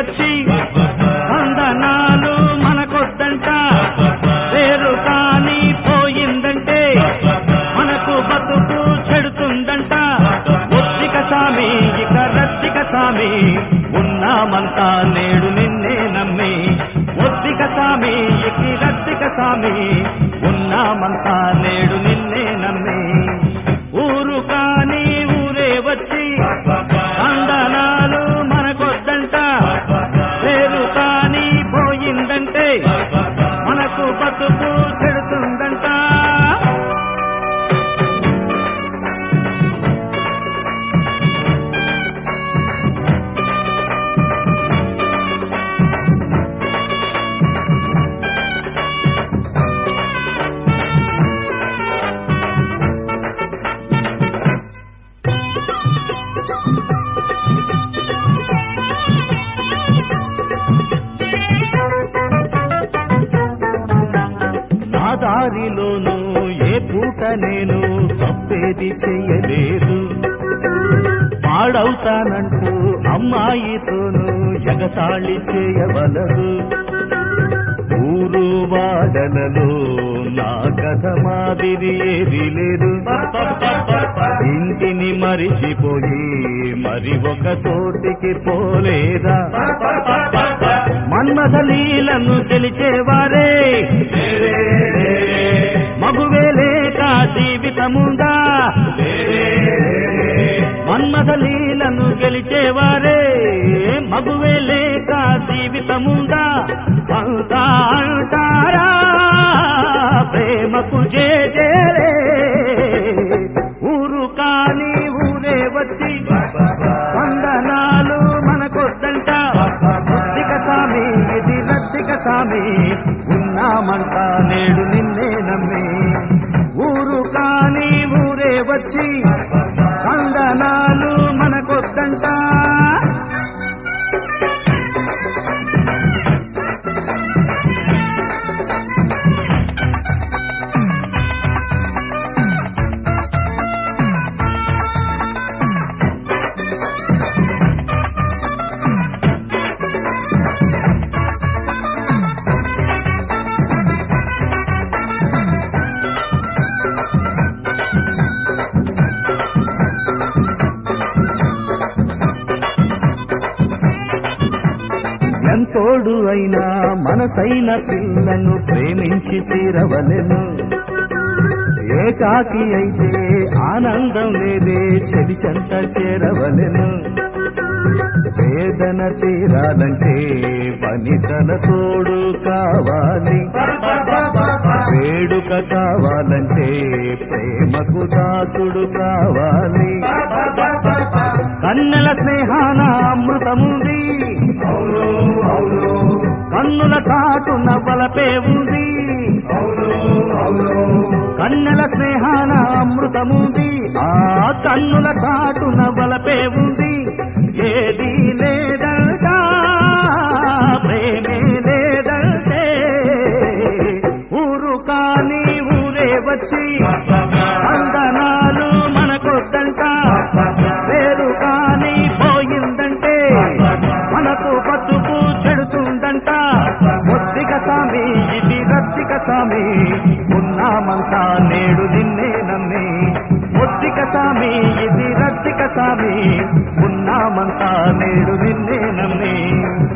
వచ్చి వందనాలు మనకొద్దంట పేరు కాని పోయిందంటే మనకు బతుకు చెడుతుందంట ఒత్తిక సామి ఇక రత్తిక సామి ఉన్నామంతా నేడు నిన్నే నమ్మి ఒత్తిక సామి ఇక రత్తిక సామి ఉన్నామంతా నేడు నిన్నే నమ్మి ఊరు కాని ఊరే వచ్చి వందనాలు మనకొద్దంట పేరు కాని పోయిందంటే మనకు బతుకు చెడుతుందంట నా దారిలోనూ ఏ పూట నేను తప్పేది చెయ్యలేదు పాడవుతానంటూ అమ్మాయితోనూ ఎగతాళి చేయవలదు ఊరు వాడలలో నా కథ మాదిరి ఏది లేదు ఇంటిని మరిచిపోయి మరి ఒక చోటికి పోలేదా మన్మథ లీలను గెలిచేవారే మగువే లేక జీవితముందా మన్మథ లీలను గెలిచేవారే మగువే లేక జీవితముందా అంతా అంటారా ప్రేమకు జేజేరే ఊరు కాని ఊరే వచ్చి వందనాలు మనకొద్దంట రత్తిక సామి ఇది రత్తిక సామి ఉన్నామంతా నేడు నిన్నే నమ్మి ఊరు కాని ఊరే వచ్చి వందనాలు మనకొద్దంట ఎంతోడు అయినా మనసైన పిల్లను ప్రేమించి తీరవలెను ఏకాకి అయితే ఆనందం లేదే చెడి చెంత చేరవలెను వేదన తీరాలంటే వనితల తోడు కావాలి వేడుక కావాలంటే ప్రేమకు దాసుడు కావాలి కన్నెల స్నేహాన అమృతముంది కన్నుల సాటున వలపే ఉంది కన్నెల స్నేహాన అమృతముంది ఆ కన్నుల సాటున వలపే ఉంది ఏది లేదంట ప్రేమే లేదంటే ఊరు కాని ఊరే వచ్చి వందనాలు మనకొద్దంట పేరు కాని పోయిందంటే మనకు బతుకు చెడుతుందంట ఒత్తిక సామి ఇది రత్తిక సామి ఉన్నామంతా నేడు నిన్నే నమ్మి ఒత్తిక సామి ఇది రత్తిక సామి ఉన్నామంతా నేడు నిన్నే నమ్మి